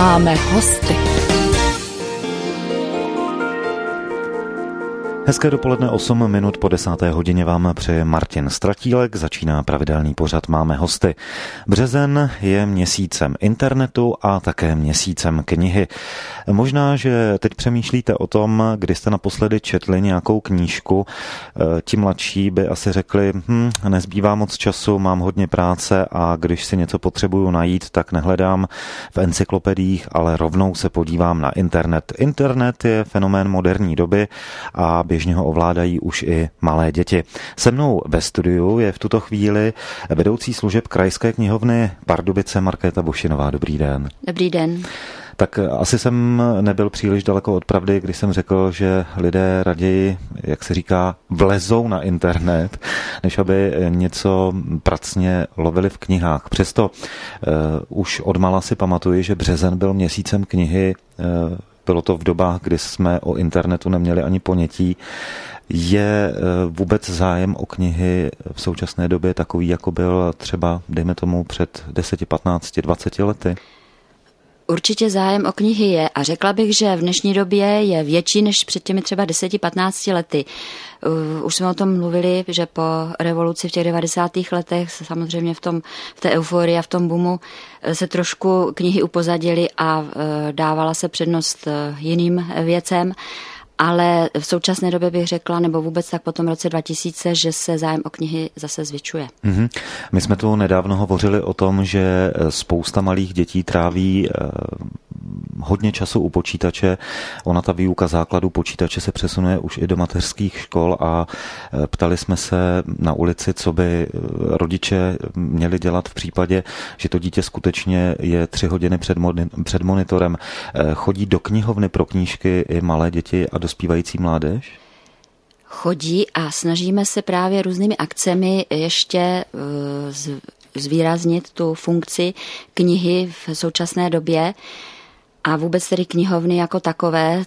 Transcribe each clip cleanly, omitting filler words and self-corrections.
máme hosty. Hezké dopoledne, 8 minut po 10. hodině vám přeje Martin Stratílek. Začíná pravidelný pořad Máme hosty. Březen je měsícem internetu a také měsícem knihy. Možná, že teď přemýšlíte o tom, kdy jste naposledy četli nějakou knížku. Ti mladší by asi řekli, nezbývá moc času, mám hodně práce a když si něco potřebuju najít, tak nehledám v encyklopediích, ale rovnou se podívám na internet. Internet je fenomén moderní doby a běžně ho ovládají už i malé děti. Se mnou ve studiu je v tuto chvíli vedoucí služeb Krajské knihovny Pardubice Markéta Bošinová. Dobrý den. Dobrý den. Tak asi jsem nebyl příliš daleko od pravdy, když jsem řekl, že lidé raději, jak se říká, vlezou na internet, než aby něco pracně lovili v knihách. Přesto už odmala si pamatuji, že březen byl měsícem knihy. Bylo to v dobách, kdy jsme o internetu neměli ani ponětí. Je vůbec zájem o knihy v současné době takový, jako byl třeba, dejme tomu, před 10, 15, 20 lety? Určitě zájem o knihy je a řekla bych, že v dnešní době je větší než před těmi třeba 10-15 lety. Už jsme o tom mluvili, že po revoluci v těch 90. letech samozřejmě v té euforii a v tom boomu se trošku knihy upozadily a dávala se přednost jiným věcem. Ale v současné době bych řekla, nebo vůbec tak po tom roce 2000, že se zájem o knihy zase zvětšuje. My jsme tu nedávno hovořili o tom, že spousta malých dětí tráví hodně času u počítače. Ona ta výuka základů počítače se přesunuje už i do mateřských škol a ptali jsme se na ulici, co by rodiče měli dělat v případě, že to dítě skutečně je 3 hodiny před monitorem. Chodí do knihovny pro knížky i malé děti a dospívající mládež? Chodí a snažíme se právě různými akcemi ještě zvýraznit tu funkci knihy v současné době a vůbec tedy knihovny jako takové,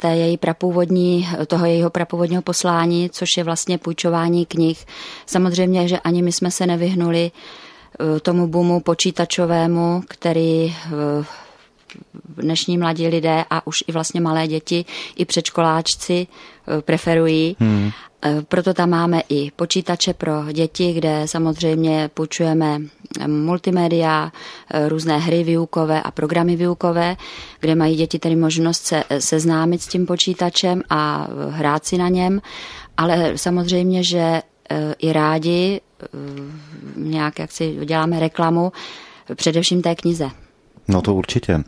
toho jejího prapůvodního poslání, což je vlastně půjčování knih. Samozřejmě, že ani my jsme se nevyhnuli tomu boomu počítačovému, který dnešní mladí lidé a už i vlastně malé děti, i předškoláčci preferují. Proto tam máme i počítače pro děti, kde samozřejmě půjčujeme multimédia, různé hry výukové a programy výukové, kde mají děti tedy možnost se seznámit s tím počítačem a hrát si na něm, ale samozřejmě, že i rádi nějak, jak si děláme reklamu, především té knize. No to určitě.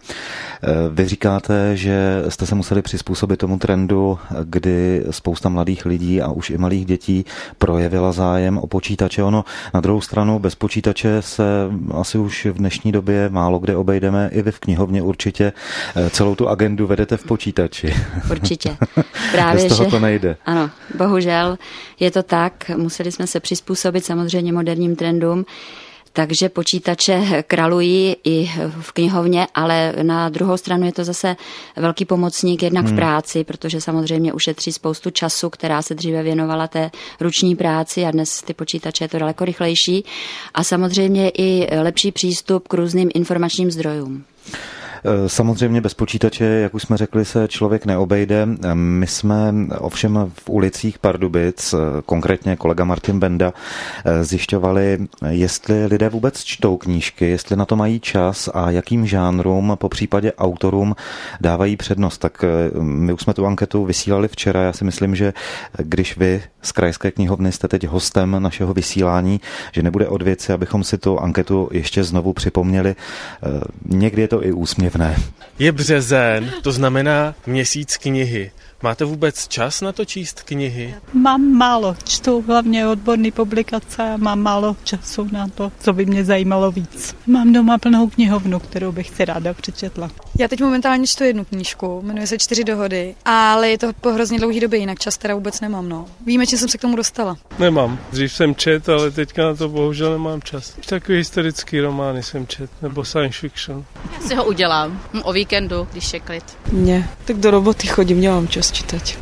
Vy říkáte, že jste se museli přizpůsobit tomu trendu, kdy spousta mladých lidí a už i malých dětí projevila zájem o počítače. Ono na druhou stranu bez počítače se asi už v dnešní době málo kde obejdeme. I vy v knihovně určitě celou tu agendu vedete v počítači. Určitě. Právě, bez toho to nejde. Ano, bohužel je to tak. Museli jsme se přizpůsobit samozřejmě moderním trendům. Takže počítače kralují i v knihovně, ale na druhou stranu je to zase velký pomocník jednak v práci, protože samozřejmě ušetří spoustu času, která se dříve věnovala té ruční práci a dnes ty počítače je to daleko rychlejší a samozřejmě i lepší přístup k různým informačním zdrojům. Samozřejmě bez počítače, jak už jsme řekli, se člověk neobejde. My jsme ovšem v ulicích Pardubic, konkrétně kolega Martin Benda, zjišťovali, jestli lidé vůbec čtou knížky, jestli na to mají čas a jakým žánrům, po případě autorům dávají přednost. Tak my už jsme tu anketu vysílali včera. Já si myslím, že když vy z Krajské knihovny jste teď hostem našeho vysílání, že nebude od věci, abychom si tu anketu ještě znovu připomněli. Někdy je to i úsměvné. Je březen, to znamená měsíc knihy. Máte vůbec čas na to číst knihy? Mám málo, čtu hlavně odborné publikace a mám málo času na to, co by mě zajímalo víc. Mám doma plnou knihovnu, kterou bych si ráda přečetla. Já teď momentálně čtu jednu knížku, jmenuje se 4 dohody, ale je to po hrozně dlouhý době, jinak čas teda vůbec nemám. No. Výjimečně jsem se k tomu dostala. Nemám, dřív jsem čet, ale teďka na to bohužel nemám čas. Takový historický romány jsem čet, nebo science fiction. Já si ho udělám o víkendu, když je klid. Ne, tak do roboty chodím, nemám čas čítať.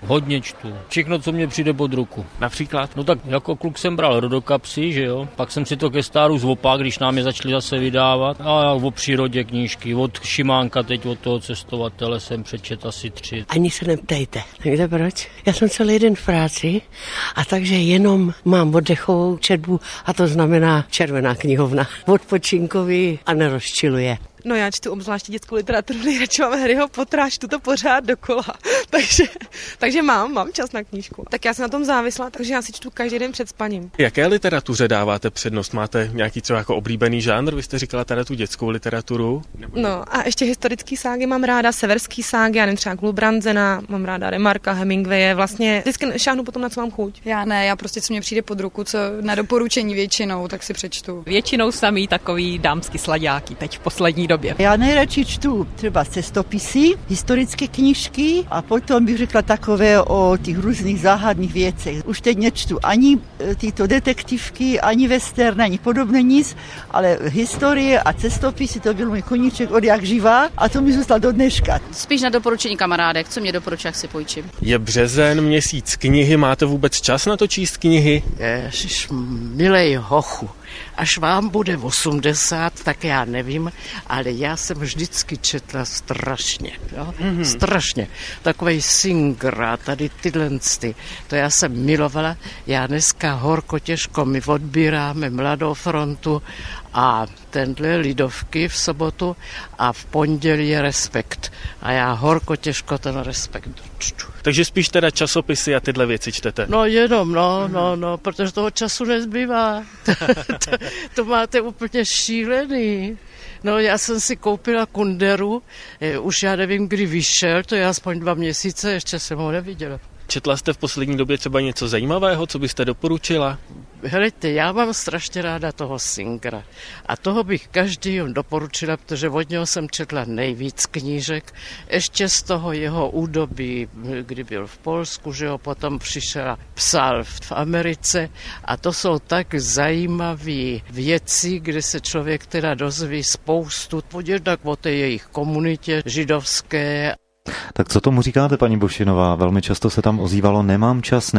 hodně čtu. Všechno, co mě přijde pod ruku. Například? No tak jako kluk jsem bral rodokapsy, že jo. Pak jsem si to ke stáru zopák, když nám je začali zase vydávat. A o přírodě knížky, od Šimánka teď, od toho cestovatele jsem přečet asi 3. Ani se neptejte. Víte proč? Já jsem celý den v práci a takže jenom mám oddechovou četbu a to znamená červená knihovna. Odpočinkový a nerozčiluje. No já čtu obzvláště dětskou literaturu, nejradši mám Harryho Pottera, čtu to pořád dokola, takže mám čas na knížku. Tak já jsem na tom závislá, takže já si čtu každý den před spaním. Jaké literatuře dáváte přednost? Máte nějaký třeba jako oblíbený žánr? Vy jste říkala teda tu dětskou literaturu. No a ještě historický ságy mám ráda, severský ságy, já nevím, třeba Gulbrandsena, mám ráda Remarka, Hemingwaye, vlastně vždycky šáhnu potom, na co mám chuť. Já prostě, co mě přijde pod ruku, co na doporučení většinou, tak si přečtu. Většinou samý takový dámský slaďáky teď v poslední době. Já nejradši čtu třeba cestopisy, historické knížky a potom bych řekla takové o těch různých záhadných věcech. Už teď nečtu ani tyto detektivky, ani western, ani podobné nic, ale historie a cestopisy, to byl můj koníček od jak živá a to mi zůstal do dneška. Spíš na doporučení kamarádek, co mě doporučí, jak si půjčím. Je březen, měsíc knihy, máte vůbec čas na to číst knihy? Ježiš, milej hochu. Až vám bude 80, tak já nevím, ale já jsem vždycky četla strašně, jo? Strašně. Takovej Singer a tady tyhle, to já jsem milovala. Já dneska horko těžko my odbíráme Mladou frontu a tenhle Lidovky v sobotu a v pondělí je Respekt. A já horko těžko ten Respekt čtu. Takže spíš teda časopisy a tyhle věci čtete? No jenom, no, protože toho času nezbývá. To máte úplně šílený. No já jsem si koupila Kunderu, už já nevím, kdy vyšel, to je aspoň 2 měsíce, ještě jsem ho neviděla. Četla jste v poslední době třeba něco zajímavého, co byste doporučila? Helejte, já mám strašně ráda toho Singera a toho bych každý doporučila, protože od něho jsem četla nejvíc knížek, ještě z toho jeho údobí, kdy byl v Polsku, že ho potom přišel a psal v Americe a to jsou tak zajímavé věci, kde se člověk teda dozví spoustu, jednak o té jejich komunitě židovské. Tak co tomu říkáte, paní Bošinová? Velmi často se tam ozývalo nemám čas.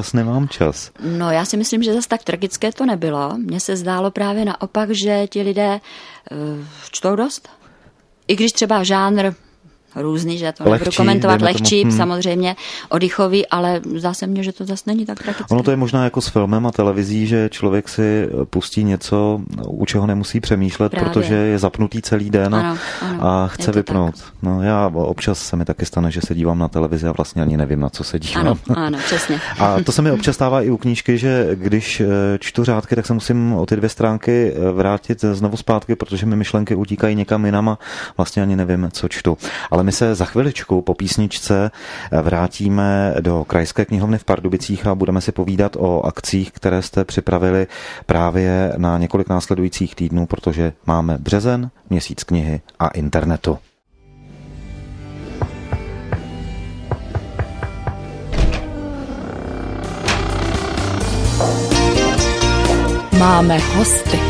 No já si myslím, že zase tak tragické to nebylo. Mně se zdálo právě naopak, že ti lidé čtou dost. I když třeba žánr různý, že to nebudu komentovat, lehčí, samozřejmě oddychový, ale zdá se mně, že to zase není tak tragické. Ono to je možná jako s filmem a televizí, že člověk si pustí něco, u čeho nemusí přemýšlet, právě. Protože je zapnutý celý den a chce vypnout. Tak. No já občas se mi taky stane, že se dívám na televizi a vlastně ani nevím, na co se dívám. Ano, přesně. A to se mi občas stává i u knížky, že když čtu řádky, tak se musím o ty 2 stránky vrátit znovu zpátky, protože mi myšlenky utíkají někam jinam a vlastně ani nevím, co čtu. Ale my se za chviličku po písničce vrátíme do Krajské knihovny v Pardubicích a budeme si povídat o akcích, které jste připravili právě na několik následujících týdnů, protože máme březen, měsíc knihy a internetu. Máme hosty.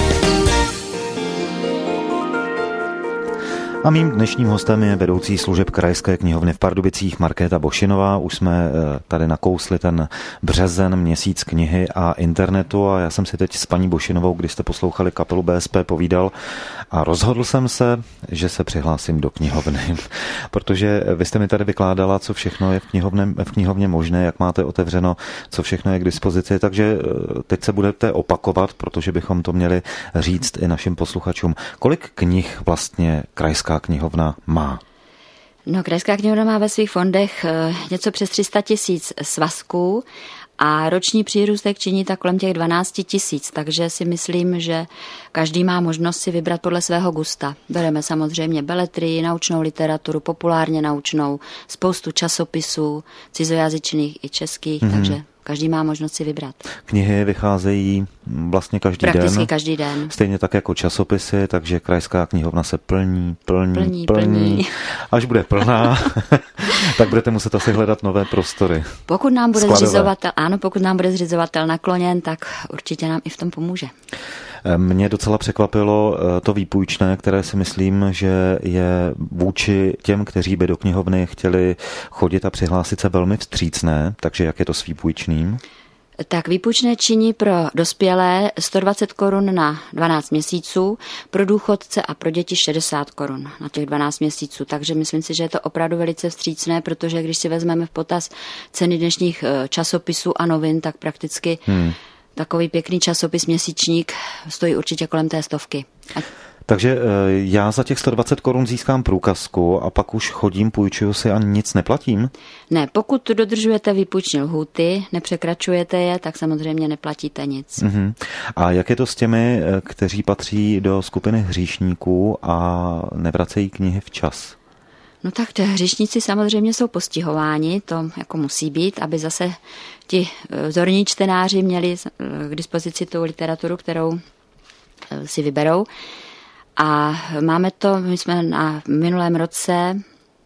A mým dnešním hostem je vedoucí služeb Krajské knihovny v Pardubicích Markéta Bošinová. Už jsme tady nakousli ten březen, měsíc knihy a internetu a já jsem si teď s paní Bošinovou, když jste poslouchali kapelu BSP, povídal a rozhodl jsem se, že se přihlásím do knihovny, protože vy jste mi tady vykládala, co všechno je v knihovně možné, jak máte otevřeno, co všechno je k dispozici, takže teď se budete opakovat, protože bychom to měli říct i našim posluchačům. Kolik knih vlastně Krajská knihovna má? No, Krajská knihovna má ve svých fondech něco přes 300 000 svazků a roční přírůstek činí tak kolem těch 12 000, takže si myslím, že každý má možnost si vybrat podle svého gusta. Bereme samozřejmě beletrii, naučnou literaturu, populárně naučnou, spoustu časopisů, cizojazyčných i českých, takže každý má možnost si vybrat. Knihy vycházejí vlastně Prakticky každý den. Stejně tak jako časopisy, takže Krajská knihovna se plní. Až bude plná, tak budete muset asi hledat nové prostory. Pokud nám bude zřizovatel nakloněn, tak určitě nám i v tom pomůže. Mě docela překvapilo to výpůjčné, které si myslím, že je vůči těm, kteří by do knihovny chtěli chodit a přihlásit se, velmi vstřícné. Takže jak je to s výpůjčným? Tak výpůjčné činí pro dospělé 120 korun na 12 měsíců, pro důchodce a pro děti 60 korun na těch 12 měsíců. Takže myslím si, že je to opravdu velice vstřícné, protože když si vezmeme v potaz ceny dnešních časopisů a novin, tak prakticky takový pěkný časopis měsíčník stojí určitě kolem té 100. Takže já za těch 120 korun získám průkazku a pak už chodím, půjčuju si a nic neplatím? Ne, pokud dodržujete výpůjční lhůty, nepřekračujete je, tak samozřejmě neplatíte nic. A jak je to s těmi, kteří patří do skupiny hříšníků a nevracejí knihy včas? No tak hříšníci samozřejmě jsou postihováni, to jako musí být, aby zase ti vzorní čtenáři měli k dispozici tu literaturu, kterou si vyberou. A máme to, my jsme na minulém roce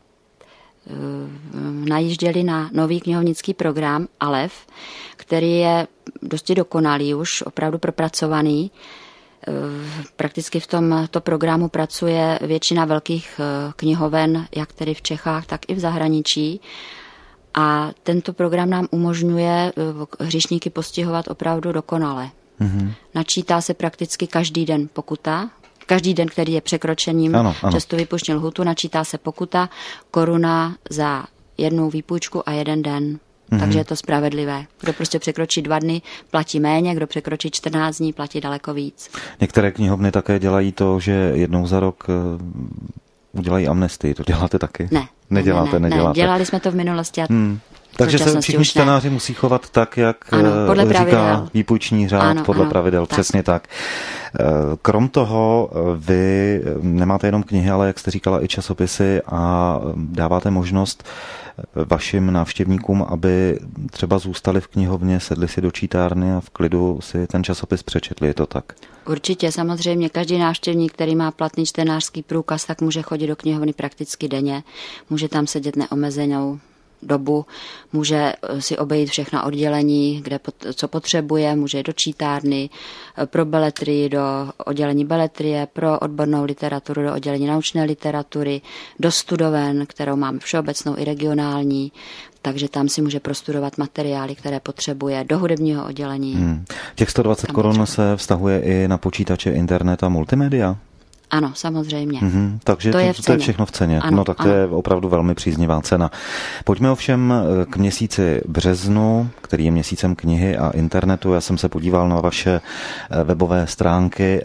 najížděli na nový knihovnický program ALEF, který je dosti dokonalý, už opravdu propracovaný. Prakticky v tomto programu pracuje většina velkých knihoven, jak tedy v Čechách, tak i v zahraničí. A tento program nám umožňuje hříšníky postihovat opravdu dokonale. Načítá se prakticky každý den pokuta. Každý den, který je překročením přes tu výpůjční lhůtu, načítá se pokuta, koruna za jednu výpůjčku a jeden den. Takže je to spravedlivé. Kdo prostě překročí 2 dny, platí méně, kdo překročí 14 dní, platí daleko víc. Některé knihovny také dělají to, že jednou za rok udělají amnestii. To děláte taky? Ne. Neděláte. Dělali jsme to v minulosti a takže se všichni čtenáři musí chovat tak, jak podle říká pravidel. Výpůjční řád, podle pravidel, tak. Přesně tak. Krom toho, vy nemáte jenom knihy, ale jak jste říkala, i časopisy a dáváte možnost vašim návštěvníkům, aby třeba zůstali v knihovně, sedli si do čítárny a v klidu si ten časopis přečetli, je to tak? Určitě, samozřejmě každý návštěvník, který má platný čtenářský průkaz, tak může chodit do knihovny prakticky denně, může tam sedět neomezenou dobu, může si obejít všechna oddělení, co potřebuje, může jít do čítárny, pro beletrii do oddělení beletrie, pro odbornou literaturu do oddělení naučné literatury, do studoven, kterou máme všeobecnou i regionální, takže tam si může prostudovat materiály, které potřebuje, do hudebního oddělení. Těch 120 korun se vztahuje i na počítače, internet a multimédia? Ano, samozřejmě. Takže to je všechno v ceně. Ano, no tak to je opravdu velmi příznivá cena. Pojďme ovšem k měsíci březnu, který je měsícem knihy a internetu. Já jsem se podíval na vaše webové stránky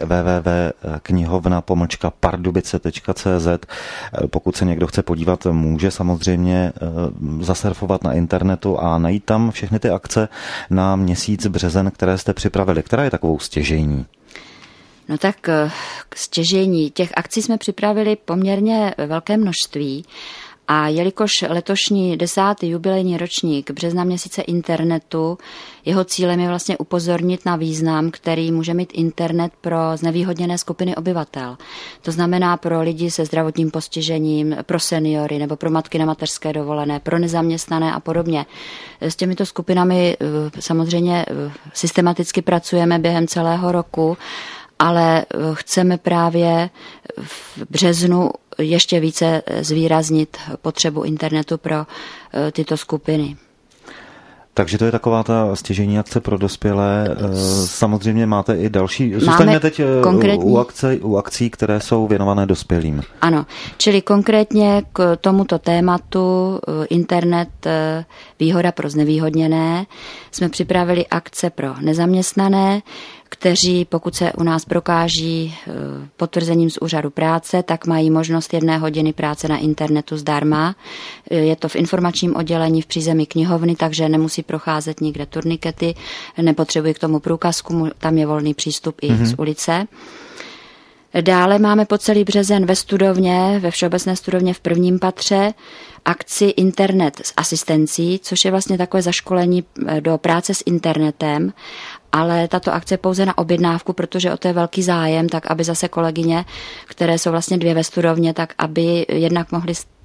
www.knihovna-pardubice.cz. Pokud se někdo chce podívat, může samozřejmě zasurfovat na internetu a najít tam všechny ty akce na měsíc březen, které jste připravili. Která je takovou stěžejní? No tak k stěžení těch akcí jsme připravili poměrně velké množství a jelikož letošní 10. jubilejní ročník března měsíce internetu, jeho cílem je vlastně upozornit na význam, který může mít internet pro znevýhodněné skupiny obyvatel. To znamená pro lidi se zdravotním postižením, pro seniory nebo pro matky na mateřské dovolené, pro nezaměstnané a podobně. S těmito skupinami samozřejmě systematicky pracujeme během celého roku, ale chceme právě v březnu ještě více zvýraznit potřebu internetu pro tyto skupiny. Takže to je taková ta stěžejní akce pro dospělé. Samozřejmě máte i další. Zůstaňme teď u akcí, které jsou věnované dospělým. Ano, čili konkrétně k tomuto tématu internet výhoda pro znevýhodněné jsme připravili akce pro nezaměstnané, kteří, pokud se u nás prokáží potvrzením z úřadu práce, tak mají možnost 1 hodiny práce na internetu zdarma. Je to v informačním oddělení v přízemí knihovny, takže nemusí procházet nikde turnikety, nepotřebují k tomu průkazku, tam je volný přístup i z ulice. Dále máme po celý březen ve studovně, ve Všeobecné studovně v 1. patře, akci Internet s asistencí, což je vlastně takové zaškolení do práce s internetem, ale tato akce je pouze na objednávku, protože o to je velký zájem, tak aby zase kolegyně, které jsou vlastně 2 ve studovně, tak aby jednak mohly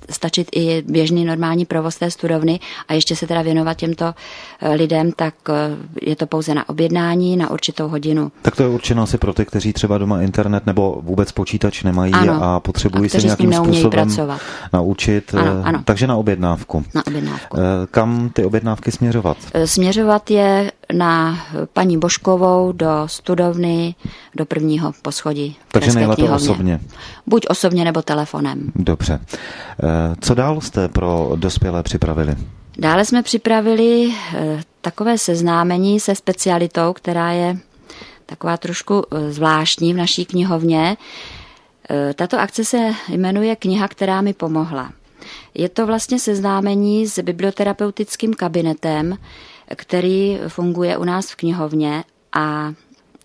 stačit i běžný normální provoz té studovny a ještě se teda věnovat těmto lidem, tak je to pouze na objednání, na určitou hodinu. Tak to je určeno asi pro ty, kteří třeba doma internet nebo vůbec počítač nemají, ano, a potřebují se nějakým způsobem naučit. Ano. Takže na objednávku. Na objednávku. Kam ty objednávky směřovat? Směřovat je na paní Božkovou do studovny do 1. poschodí. Takže nejlépe osobně. Buď osobně nebo telefonem. Dobře. Co dál jste pro dospělé připravili? Dále jsme připravili takové seznámení se specialitou, která je taková trošku zvláštní v naší knihovně. Tato akce se jmenuje Kniha, která mi pomohla. Je to vlastně seznámení s biblioterapeutickým kabinetem, který funguje u nás v knihovně, a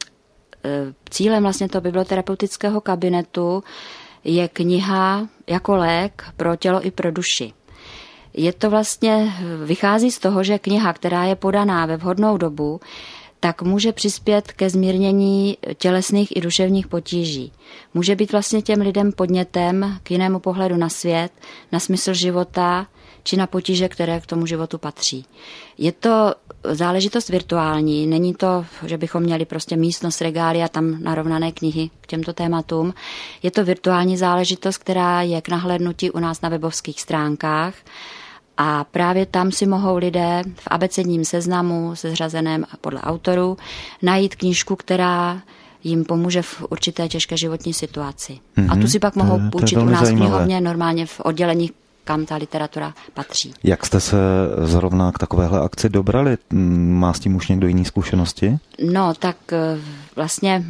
cílem vlastně toho biblioterapeutického kabinetu je kniha jako lék pro tělo i pro duši. Je to vlastně, vychází z toho, že kniha, která je podaná ve vhodnou dobu, tak může přispět ke zmírnění tělesných i duševních potíží. Může být vlastně těm lidem podnětem k jinému pohledu na svět, na smysl života, či na potíže, které k tomu životu patří. Je to záležitost virtuální, není to, že bychom měli prostě místnost regály a tam narovnané knihy k těmto tématům. Je to virtuální záležitost, která je k nahlédnutí u nás na webovských stránkách, a právě tam si mohou lidé v abecedním seznamu seřazeném podle autorů najít knížku, která jim pomůže v určité těžké životní situaci. A tu si pak mohou půjčit u nás v knihovně, normálně v oddělení, kam ta literatura patří. Jak jste se zrovna k takovéhle akci dobrali? Má s tím už někdo jiný zkušenosti? No, tak vlastně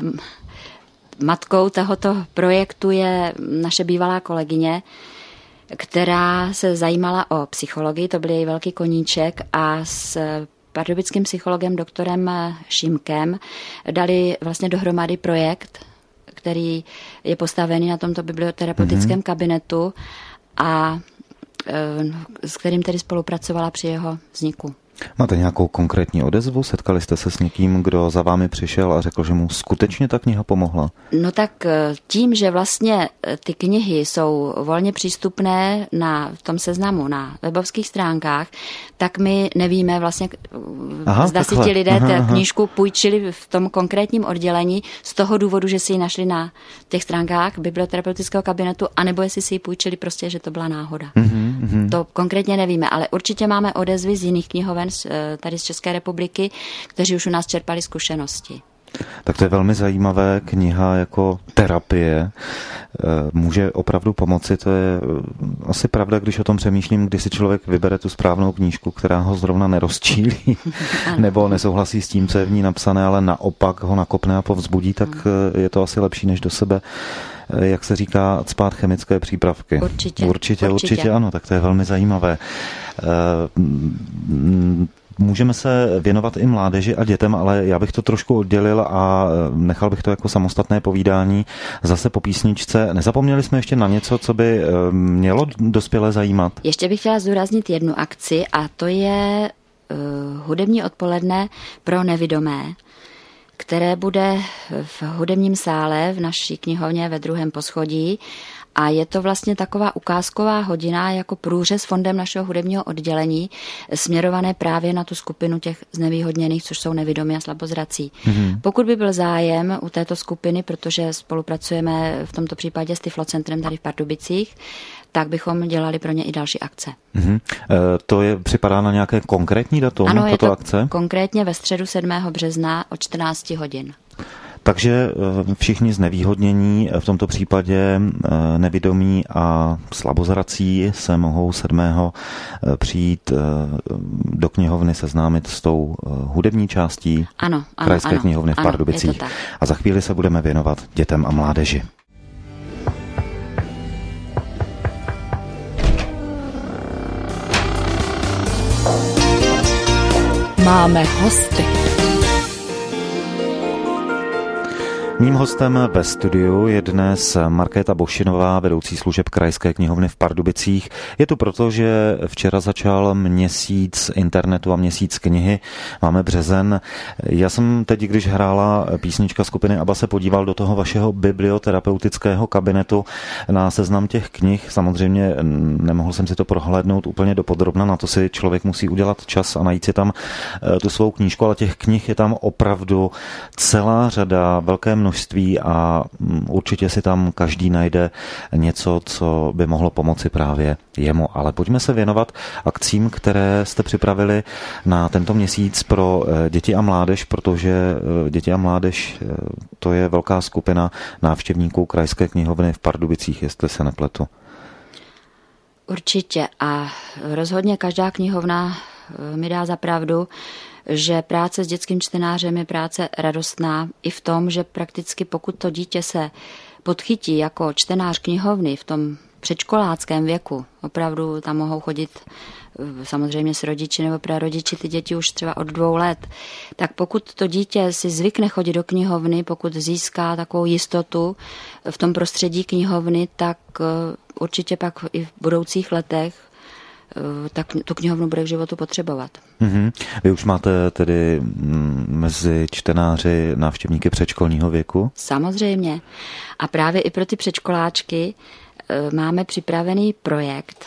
matkou tohoto projektu je naše bývalá kolegyně, která se zajímala o psychologii, to byl její velký koníček, a s pardubickým psychologem doktorem Šimkem dali vlastně dohromady projekt, který je postavený na tomto biblioterapeutickém kabinetu a s kterým tedy spolupracovala při jeho vzniku. Máte nějakou konkrétní odezvu? Setkali jste se s někým, kdo za vámi přišel a řekl, že mu skutečně ta kniha pomohla? No tak tím, že vlastně ty knihy jsou volně přístupné v tom seznamu na webovských stránkách, tak my nevíme vlastně, zda si ti lidé knížku půjčili v tom konkrétním oddělení z toho důvodu, že si ji našli na těch stránkách biblioterapeutického kabinetu, anebo jestli si ji půjčili prostě, že to byla náhoda. To konkrétně nevíme, ale určitě máme odezvy z jiných knihoven tady z České republiky, kteří už u nás čerpali zkušenosti. Tak to je velmi zajímavé, kniha jako terapie může opravdu pomoci. To je asi pravda, když o tom přemýšlím, když si člověk vybere tu správnou knížku, která ho zrovna nerozčílí nebo nesouhlasí s tím, co je v ní napsané, ale naopak ho nakopne a povzbudí, tak je to asi lepší než do sebe, jak se říká, cpát chemické přípravky. Určitě ano, tak to je velmi zajímavé. Můžeme se věnovat i mládeži a dětem, ale já bych to trošku oddělil a nechal bych to jako samostatné povídání zase po písničce. Nezapomněli jsme ještě na něco, co by mělo dospělé zajímat? Ještě bych chtěla zdůraznit jednu akci, a to je hudební odpoledne pro nevidomé, které bude v hudebním sále v naší knihovně ve 2. poschodí. A je to vlastně taková ukázková hodina jako průřez fondem našeho hudebního oddělení, směrované právě na tu skupinu těch znevýhodněných, což jsou nevidomí a slabozrací. Pokud by byl zájem u této skupiny, protože spolupracujeme v tomto případě s Tyflocentrem tady v Pardubicích, tak bychom dělali pro ně i další akce. To připadá na nějaké konkrétní datum? Ano, tato je to akce? Konkrétně ve středu 7. března od 14 hodin. Takže všichni znevýhodnění, v tomto případě nevidomí a slabozrací, se mohou 7. přijít do knihovny seznámit s tou hudební částí Krajské knihovny v Pardubicích. A za chvíli se budeme věnovat dětem a mládeži. Máme hosty. Mým hostem ve studiu je dnes Markéta Bošinová, vedoucí služeb Krajské knihovny v Pardubicích. Je tu proto, že včera začal měsíc internetu a měsíc knihy. Máme březen. Já jsem teď, když hrála písnička skupiny ABBA, se podíval do toho vašeho biblioterapeutického kabinetu na seznam těch knih. Samozřejmě nemohl jsem si to prohlédnout úplně dopodrobna, na to si člověk musí udělat čas a najít si tam tu svou knížku, ale těch knih je tam opravdu celá řada, velké množství a určitě si tam každý najde něco, co by mohlo pomoci právě jemu. Ale pojďme se věnovat akcím, které jste připravili na tento měsíc pro děti a mládež, protože děti a mládež to je velká skupina návštěvníků Krajské knihovny v Pardubicích, jestli se nepletu. Určitě a rozhodně každá knihovna mi dá za pravdu, že práce s dětským čtenářem je práce radostná i v tom, že prakticky pokud to dítě se podchytí jako čtenář knihovny v tom předškoláckém věku, opravdu tam mohou chodit samozřejmě s rodiči nebo prarodiči ty děti už třeba od 2 let, tak pokud to dítě si zvykne chodit do knihovny, pokud získá takovou jistotu v tom prostředí knihovny, tak určitě pak i v budoucích letech tak tu knihovnu bude k životu potřebovat. Mm-hmm. Vy už máte tedy mezi čtenáři návštěvníky předškolního věku? Samozřejmě. A právě i pro ty předškoláčky máme připravený projekt,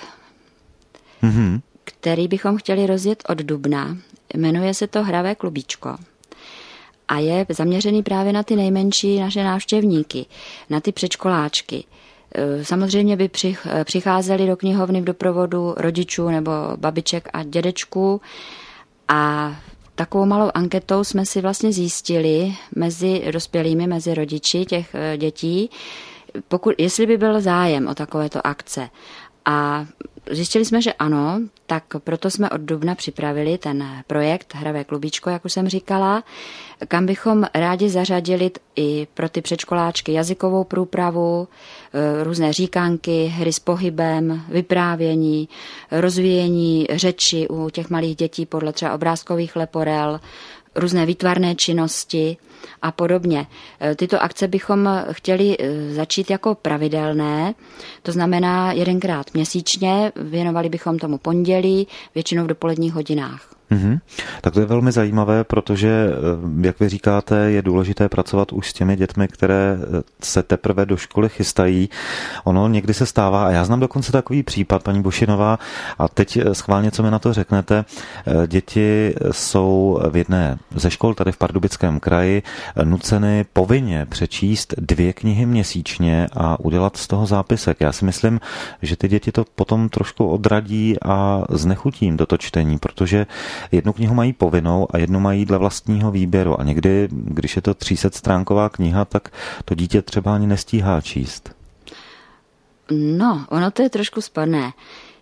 který bychom chtěli rozjet od dubna. Jmenuje se to Hravé klubíčko. A je zaměřený právě na ty nejmenší naše návštěvníky, na ty předškoláčky. Samozřejmě by přicházeli do knihovny v doprovodu rodičů nebo babiček a dědečků a takovou malou anketou jsme si vlastně zjistili mezi dospělými, mezi rodiči těch dětí, jestli by byl zájem o takovéto akce. A zjistili jsme, že ano, tak proto jsme od dubna připravili ten projekt Hravé klubíčko, jak už jsem říkala, kam bychom rádi zařadili i pro ty předškoláčky jazykovou průpravu, různé říkanky, hry s pohybem, vyprávění, rozvíjení řeči u těch malých dětí podle třeba obrázkových leporel, různé výtvarné činnosti a podobně. Tyto akce bychom chtěli začít jako pravidelné, to znamená 1krát měsíčně, věnovali bychom tomu pondělí, většinou v dopoledních hodinách. Tak to je velmi zajímavé, protože, jak vy říkáte, je důležité pracovat už s těmi dětmi, které se teprve do školy chystají. Ono někdy se stává, a já znám dokonce takový případ, paní Bošinová, a teď schválně, co mi na to řeknete, děti jsou v jedné ze škol tady v Pardubickém kraji nuceny povinně přečíst 2 knihy měsíčně a udělat z toho zápisek. Já si myslím, že ty děti to potom trošku odradí a znechutí do to čtení, protože jednu knihu mají povinnou a jednu mají dle vlastního výběru. A někdy, když je to 300stránková kniha, tak to dítě třeba ani nestíhá číst. No, ono to je trošku sporné.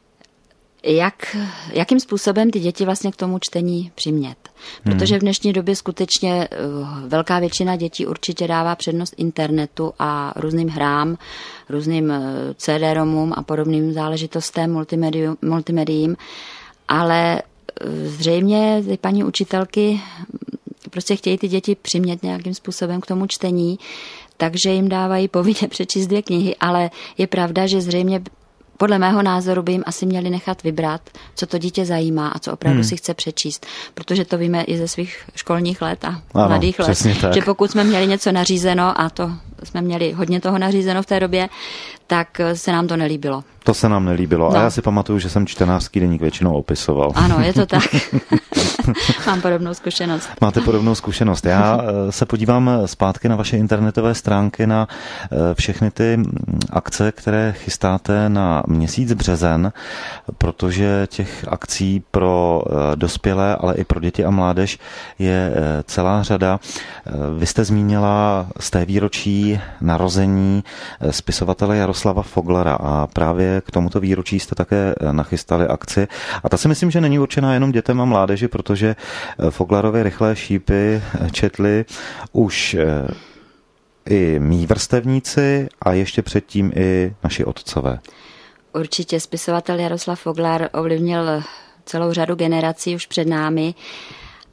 Jakým způsobem ty děti vlastně k tomu čtení přimět? Protože v dnešní době skutečně velká většina dětí určitě dává přednost internetu a různým hrám, různým CD-romům a podobným záležitostem, multimediím, ale zřejmě ty paní učitelky prostě chtějí ty děti přimět nějakým způsobem k tomu čtení, takže jim dávají povinně přečíst 2 knihy, ale je pravda, že zřejmě podle mého názoru by jim asi měli nechat vybrat, co to dítě zajímá a co opravdu si chce přečíst, protože to víme i ze svých školních let a mladých let, že pokud jsme měli něco nařízeno, a to jsme měli hodně toho nařízeno v té době, tak se nám to nelíbilo. To se nám nelíbilo. No. A já si pamatuju, že jsem čtenářský deník většinou opisoval. Ano, je to tak. Mám podobnou zkušenost. Máte podobnou zkušenost. Já se podívám zpátky na vaše internetové stránky, na všechny ty akce, které chystáte na měsíc březen, protože těch akcí pro dospělé, ale i pro děti a mládež je celá řada. Vy jste zmínila z té výročí narození spisovatele Jaroslava Foglera a právě k tomuto výročí jste také nachystali akci. A ta si myslím, že není určená jenom dětem a mládeži, protože Foglerovy Rychlé šípy četli už i mí vrstevníci a ještě předtím i naši otcové. Určitě spisovatel Jaroslav Foglar ovlivnil celou řadu generací už před námi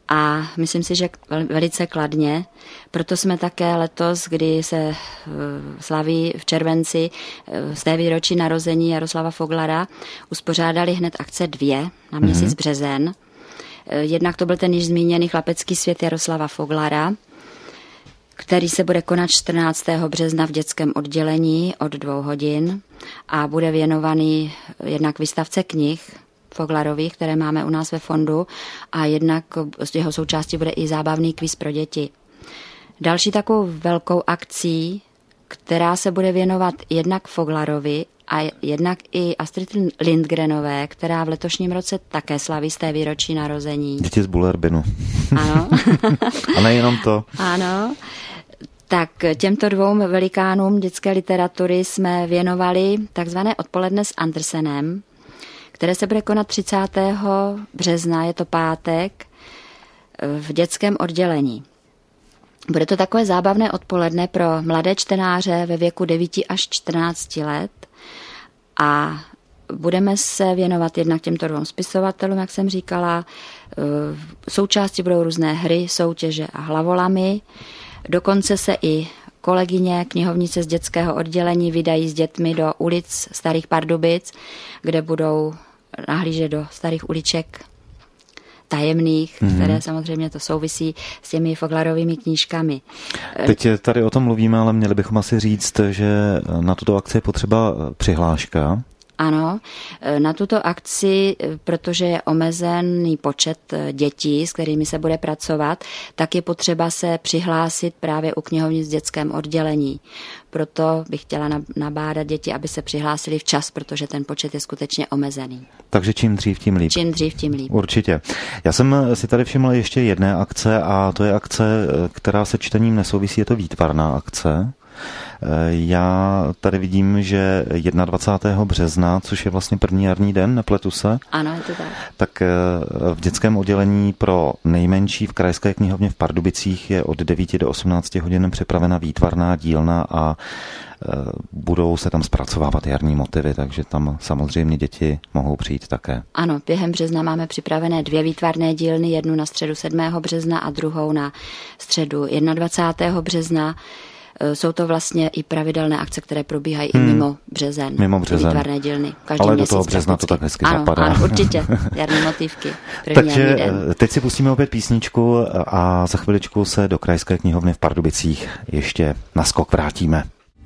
a myslím si, že velice kladně. Proto jsme také letos, kdy se slaví v červenci z té výročí narození Jaroslava Foglara, uspořádali hned akce 2 na měsíc březen. Jednak to byl ten již zmíněný chlapecký svět Jaroslava Foglara, který se bude konat 14. března v dětském oddělení od 2 hodin a bude věnovaný jednak výstavce knih Foglarových, které máme u nás ve fondu, a jednak z jeho součástí bude i zábavný kvíz pro děti. Další takovou velkou akcí, která se bude věnovat jednak Foglarovi a jednak i Astrid Lindgrenové, která v letošním roce také slaví z té výročí narození. Děti z Bullerbinu. Ano. A nejenom to. Ano. Tak těmto 2 velikánům dětské literatury jsme věnovali takzvané odpoledne s Andersenem, které se bude konat 30. března, je to pátek, v dětském oddělení. Bude to takové zábavné odpoledne pro mladé čtenáře ve věku 9 až 14 let a budeme se věnovat jednak těmto 2 spisovatelům, jak jsem říkala. Součástí budou různé hry, soutěže a hlavolamy. Dokonce se i kolegyně, knihovnice z dětského oddělení vydají s dětmi do ulic Starých Pardubic, kde budou nahlížet do starých uliček tajemných, které samozřejmě to souvisí s těmi Foglarovými knížkami. Teď tady o tom mluvíme, ale měli bychom asi říct, že na tuto akci je potřeba přihláška. Ano, na tuto akci, protože je omezený počet dětí, s kterými se bude pracovat, tak je potřeba se přihlásit právě u knihovnic v dětském oddělení. Proto bych chtěla nabádat děti, aby se přihlásili včas, protože ten počet je skutečně omezený. Takže čím dřív, tím líp. Čím dřív, tím líp. Určitě. Já jsem si tady všiml ještě jedné akce a to je akce, která se čtením nesouvisí, je to výtvarná akce. Já tady vidím, že 21. března, což je vlastně první jarní den, nepletu se? Ano, je to tak. Tak v dětském oddělení pro nejmenší v Krajské knihovně v Pardubicích je od 9 do 18 hodin připravena výtvarná dílna a budou se tam zpracovávat jarní motivy, takže tam samozřejmě děti mohou přijít také. Ano, během března máme připravené 2 výtvarné dílny, jednu na středu 7. března a druhou na středu 21. března. Jsou to vlastně i pravidelné akce, které probíhají i mimo březen. Mimo březen. Výtvarné dílny. Každý ale měsíc do toho března to tak hezky zapadá. Ano, určitě. Jarní motivky. Takže teď si pustíme opět písničku a za chviličku se do Krajské knihovny v Pardubicích ještě na skok vrátíme.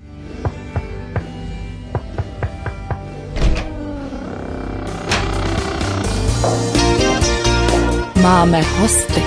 Máme hosty.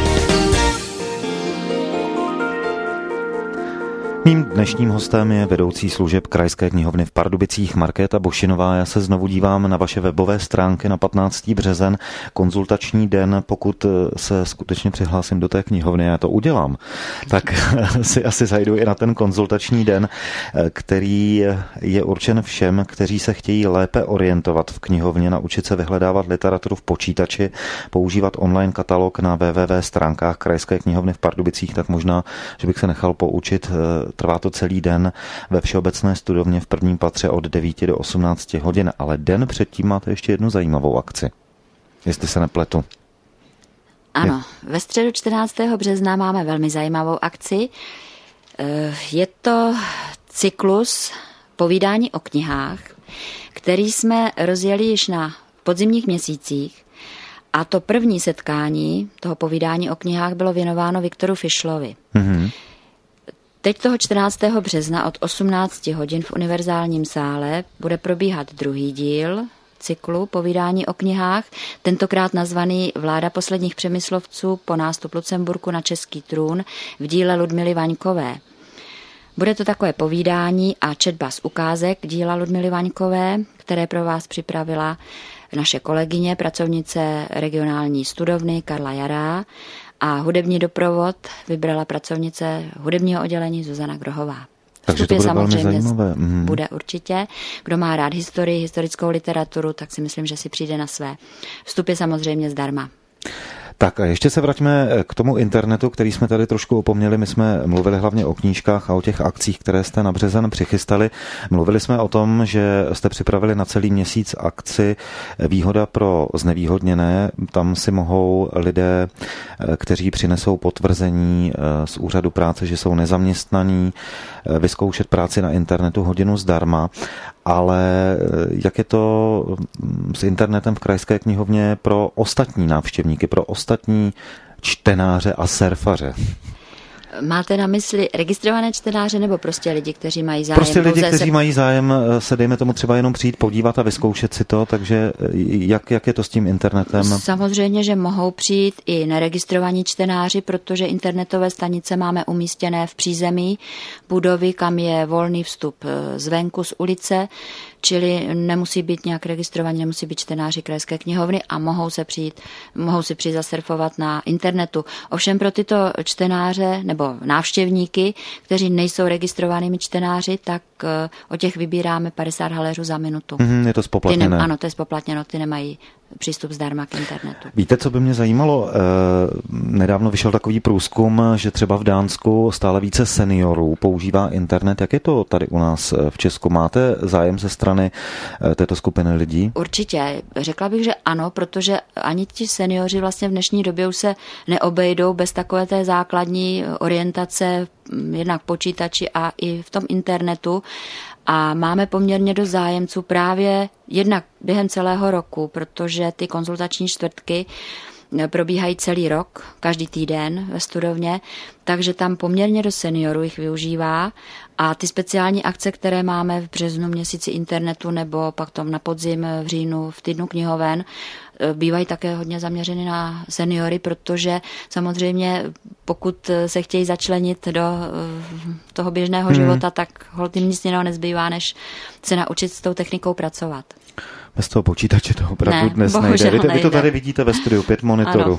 Mým dnešním hostem je vedoucí služeb Krajské knihovny v Pardubicích Markéta Bošinová. Já se znovu dívám na vaše webové stránky na 15. březen, konzultační den. Pokud se skutečně přihlásím do té knihovny, já to udělám, tak si asi zajdu i na ten konzultační den, který je určen všem, kteří se chtějí lépe orientovat v knihovně, naučit se vyhledávat literaturu v počítači, používat online katalog na www stránkách Krajské knihovny v Pardubicích, tak možná, že bych se nechal poučit. Trvá to celý den ve Všeobecné studovně v prvním patře od 9 do 18 hodin, ale den předtím máte ještě jednu zajímavou akci, jestli se nepletu. Ano, ve středu 14. března máme velmi zajímavou akci. Je to cyklus povídání o knihách, který jsme rozjeli již na podzimních měsících, a to první setkání toho povídání o knihách bylo věnováno Viktoru Fischlovi. Teď toho 14. března od 18 hodin v Univerzálním sále bude probíhat druhý díl cyklu povídání o knihách, tentokrát nazvaný Vláda posledních Přemyslovců po nástup Lucemburku na český trůn v díle Ludmily Vaňkové. Bude to takové povídání a četba z ukázek díla Ludmily Vaňkové, které pro vás připravila naše kolegyně, pracovnice regionální studovny Karla Jará, a hudební doprovod vybrala pracovnice hudebního oddělení Zuzana Grohová. Takže to bude velmi zajímavé. Bude určitě. Kdo má rád historii, historickou literaturu, tak si myslím, že si přijde na své. Vstup je samozřejmě zdarma. Tak a ještě se vraťme k tomu internetu, který jsme tady trošku opomněli. My jsme mluvili hlavně o knížkách a o těch akcích, které jste na březen přichystali. Mluvili jsme o tom, že jste připravili na celý měsíc akci Výhoda pro znevýhodněné. Tam si mohou lidé, kteří přinesou potvrzení z úřadu práce, že jsou nezaměstnaní, vyzkoušet práci na internetu hodinu zdarma. Ale jak je to s internetem v Krajské knihovně pro ostatní návštěvníky, pro ostatní čtenáře a surfaře? Máte na mysli registrované čtenáře nebo prostě lidi, kteří mají zájem? Prostě lidi, kteří mají zájem se, dejme tomu, třeba jenom přijít podívat a vyzkoušet si to, takže jak je to s tím internetem? Samozřejmě, že mohou přijít i neregistrovaní čtenáři, protože internetové stanice máme umístěné v přízemí budovy, kam je volný vstup zvenku z ulice, čili nemusí být nějak registrovaní, nemusí být čtenáři Krajské knihovny a mohou si přijít zasurfovat na internetu. Ovšem pro tyto čtenáře nebo návštěvníky, kteří nejsou registrovanými čtenáři, tak o těch vybíráme 50 haléřů za minutu. Je to spoplatněné. Ano, to je spoplatněno, ty nemají přístup zdarma k internetu. Víte, co by mě zajímalo? Nedávno vyšel takový průzkum, že třeba v Dánsku stále více seniorů používá internet. Jak je to tady u nás v Česku? Máte zájem ze strany této skupiny lidí? Určitě. Řekla bych, že ano, protože ani ti seniori vlastně v dnešní době už se neobejdou bez takové té základní orientace jednak počítači a i v tom internetu. A máme poměrně dost zájemců právě jednak během celého roku, protože ty konzultační čtvrtky probíhají celý rok, každý týden ve studovně, takže tam poměrně dost seniorů jich využívá a ty speciální akce, které máme v březnu měsíci internetu nebo pak tom na podzim v říjnu v týdnu knihoven, bývají také hodně zaměřeny na seniory, protože samozřejmě pokud se chtějí začlenit do toho běžného života, tak holt jim nic jiného nezbývá, než se naučit s tou technikou pracovat. Bez toho počítače to opravdu dnes nejde. Vy to tady vidíte ve studiu, 5 monitorů.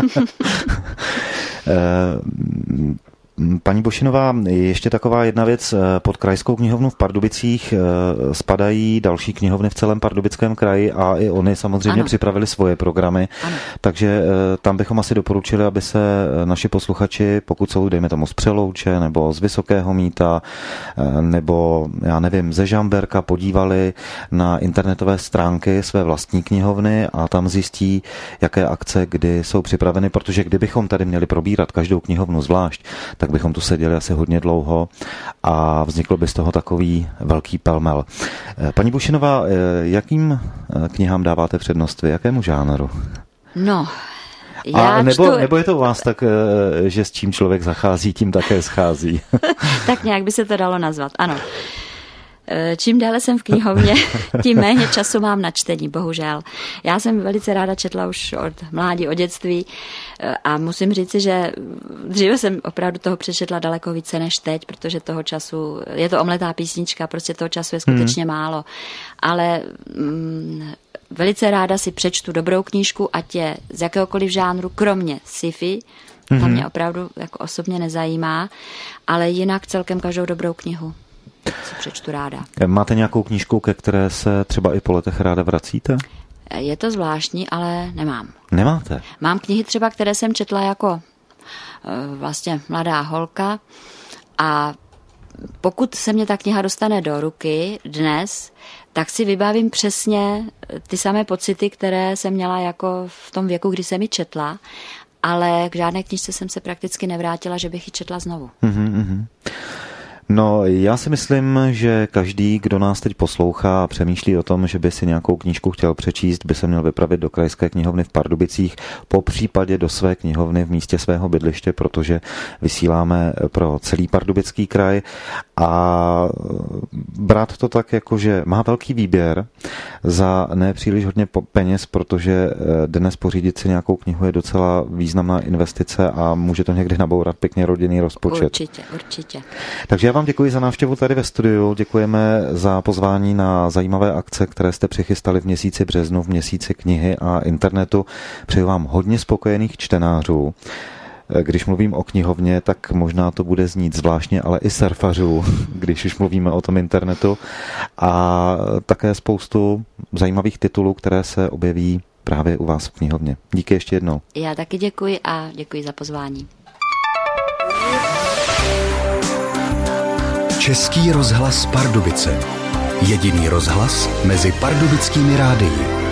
Paní Bošinová, ještě taková jedna věc. Pod Krajskou knihovnu v Pardubicích spadají další knihovny v celém Pardubickém kraji a i oni samozřejmě připravili svoje programy. Ano. Takže tam bychom asi doporučili, aby se naši posluchači, pokud jsou, dejme tomu, z Přelouče nebo z Vysokého Mýta nebo, já nevím, ze Žamberka, podívali na internetové stránky své vlastní knihovny a tam zjistí, jaké akce kdy jsou připraveny, protože kdybychom tady měli probírat každou knihovnu zvlášť, tak bychom tu seděli asi hodně dlouho a vzniklo by z toho takový velký pelmel. Paní Bošinová, jakým knihám dáváte přednost vy? Jakému žánru? No, nebo je to u vás tak, že s čím člověk zachází, tím také schází? Tak nějak by se to dalo nazvat, ano. Čím déle jsem v knihovně, tím méně času mám na čtení, bohužel. Já jsem velice ráda četla už od mládí, od dětství a musím říci, že dříve jsem opravdu toho přečetla daleko více než teď, protože toho času, je to omletá písnička, prostě toho času je skutečně málo. Ale velice ráda si přečtu dobrou knížku, ať je z jakéhokoliv žánru, kromě sci-fi. Ta mě opravdu jako osobně nezajímá, ale jinak celkem každou dobrou knihu si přečtu ráda. Máte nějakou knížku, ke které se třeba i po letech ráda vracíte? Je to zvláštní, ale nemám. Nemáte? Mám knihy třeba, které jsem četla jako vlastně mladá holka a pokud se mě ta kniha dostane do ruky dnes, tak si vybavím přesně ty samé pocity, které jsem měla jako v tom věku, kdy jsem ji četla, ale k žádné knížce jsem se prakticky nevrátila, že bych ji četla znovu. No, já si myslím, že každý, kdo nás teď poslouchá a přemýšlí o tom, že by si nějakou knížku chtěl přečíst, by se měl vypravit do Krajské knihovny v Pardubicích, po případě do své knihovny v místě svého bydliště, protože vysíláme pro celý Pardubický kraj a brát to tak, jako že má velký výběr za nepříliš hodně peněz, protože dnes pořídit si nějakou knihu je docela významná investice a může to někdy nabourat pěkně rodinný rozpočet. Určitě. Takže já vám děkuji za návštěvu tady ve studiu, děkujeme za pozvání na zajímavé akce, které jste přichystali v měsíci březnu, v měsíci knihy a internetu. Přeju vám hodně spokojených čtenářů. Když mluvím o knihovně, tak možná to bude znít zvláštně, ale i surfařů, když už mluvíme o tom internetu. A také spoustu zajímavých titulů, které se objeví právě u vás v knihovně. Díky ještě jednou. Já taky děkuji a děkuji za pozvání. Český rozhlas Pardubice. Jediný rozhlas mezi pardubickými rádii.